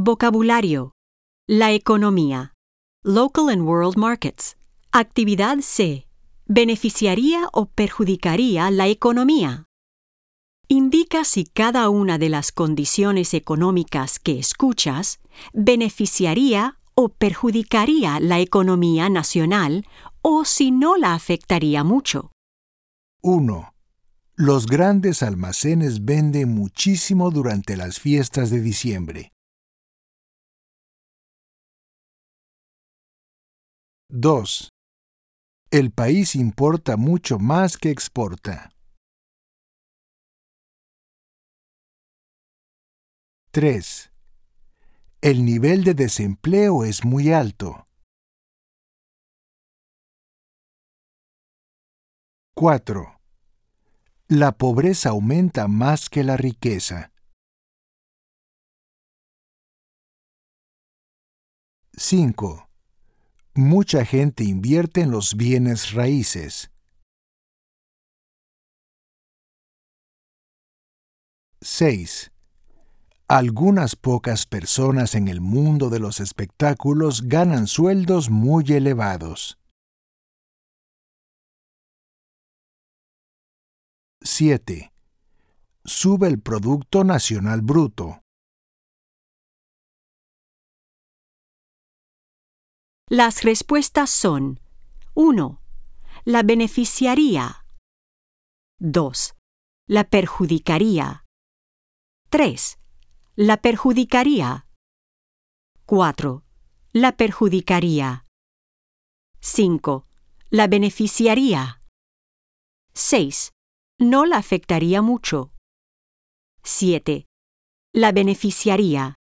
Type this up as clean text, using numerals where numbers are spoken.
Vocabulario. La economía. Local and world markets. Actividad C. ¿Beneficiaría o perjudicaría la economía? Indica si cada una de las condiciones económicas que escuchas beneficiaría o perjudicaría la economía nacional o si no la afectaría mucho. 1. Los grandes almacenes venden muchísimo durante las fiestas de diciembre. 2. El país importa mucho más que exporta. 3. El nivel de desempleo es muy alto. 4. La pobreza aumenta más que la riqueza. 5. Mucha gente invierte en los bienes raíces. 6. Algunas pocas personas en el mundo de los espectáculos ganan sueldos muy elevados. 7. Sube el Producto Nacional Bruto. Las respuestas son: 1. La beneficiaría. 2. La perjudicaría. 3. La perjudicaría. 4. La perjudicaría. 5. La beneficiaría. 6. No la afectaría mucho. 7. La beneficiaría.